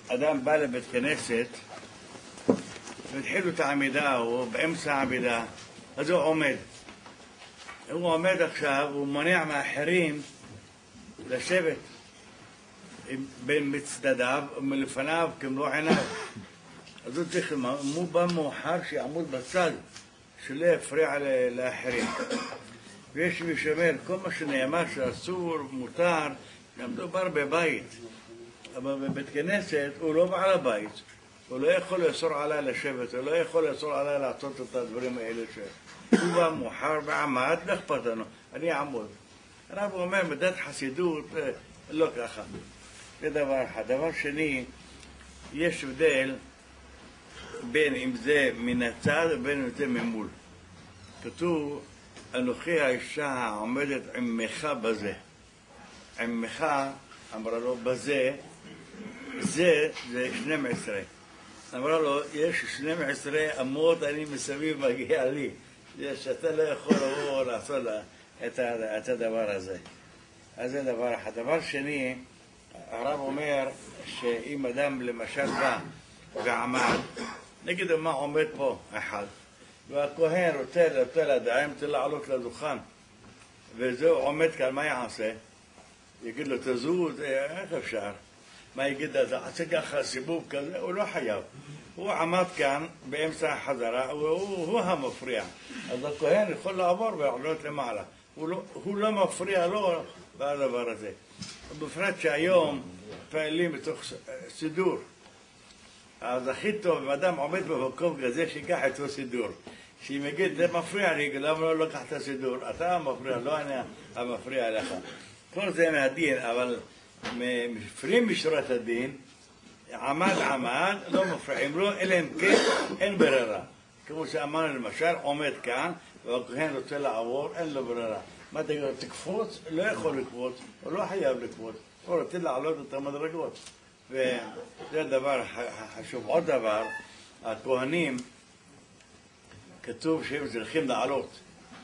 אדם בא לבית כנסת והתחילו את העמידה, הוא באמצע העמידה, אז הוא עומד. הוא עומד עכשיו, הוא מונע מאחרים לשבת בין מצדדיו ומלפניו כמלוא עיניו. אז הוא צריך, הוא בא מאוחר שיעמוד בצד, שלא יפריע לאחרים. ויש מי שאומר, כל מה שנאמר שאסור, מותר, מדובר בבית. אבל בבית כנסת הוא לא בעל הבית. הוא לא יכול לאסור עליי לשבת, הוא לא יכול לאסור עליי לעשות את הדברים האלה שהוא בא מאוחר ועמד, לא אכפת לנו, אני אעמוד. הרב אומר, בדת חסידות, לא ככה. זה דבר אחד. דבר שני, יש הבדל בין אם זה מן הצד ובין אם זה ממול. כתוב, אנוכי האישה העומדת עמך בזה. עמך, אמרה לו, בזה, זה 12. אמרה לו, יש 12 אמות, אני מסביב מגיע לי. שאתה לא יכול לבוא לעשות את הדבר הזה. אז זה דבר אחד. דבר שני, הרב אומר שאם אדם למשל בא ועמד, נגיד מה עומד פה אחד, והכהן רוצה לידיים, רוצה לעלות לדוכן, וזהו עומד כאן, מה יעשה? יגיד לו, תזוז, איך אפשר? מה יגיד, עשה ככה סיבוב כזה? הוא לא חייב. הוא עמד כאן באמצע החזרה, הוא המפריע. אז הכהן יכול לעבור ולעלות למעלה. הוא לא מפריע לו בדבר הזה. בפרט שהיום פעלים בתוך סידור. אז הכי טוב, אם אדם עומד במקום כזה, שיקח את הסידור. שאם יגיד, זה מפריע לי, למה לא לקח את הסידור? אתה מפריע, לא אני המפריע לך. כל זה מהדין, אבל מפריעים משורת הדין, עמד, לא מפריעים לו, אלא אם כן, אין ברירה. כמו שאמרנו למשל, עומד כאן, והכהן רוצה לעבור, אין לו ברירה. מה תגיד, תקפוץ? לא יכול לקפוץ, הוא לא חייב לקפוץ, הוא רוצה לעלות את המדרגות. וזה דבר חשוב. עוד דבר, הכהנים, כתוב שהם צריכים לעלות.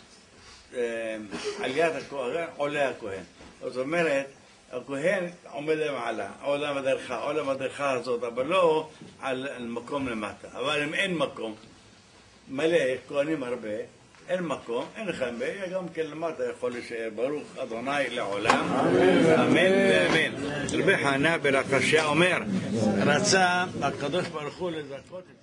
עליית הכהן, עולה הכהן. זאת אומרת, הכהן עומד למעלה, או למדרכה הזאת, אבל לא על מקום למטה. אבל אם אין מקום, מלא, כהנים הרבה, אין מקום, אין לכם בעיה, גם כן למטה יכול להישאר. ברוך אדוני לעולם, אמן ואמן. רבי חנא בן עקשיא אומר, רצה הקדוש ברוך הוא לזכות את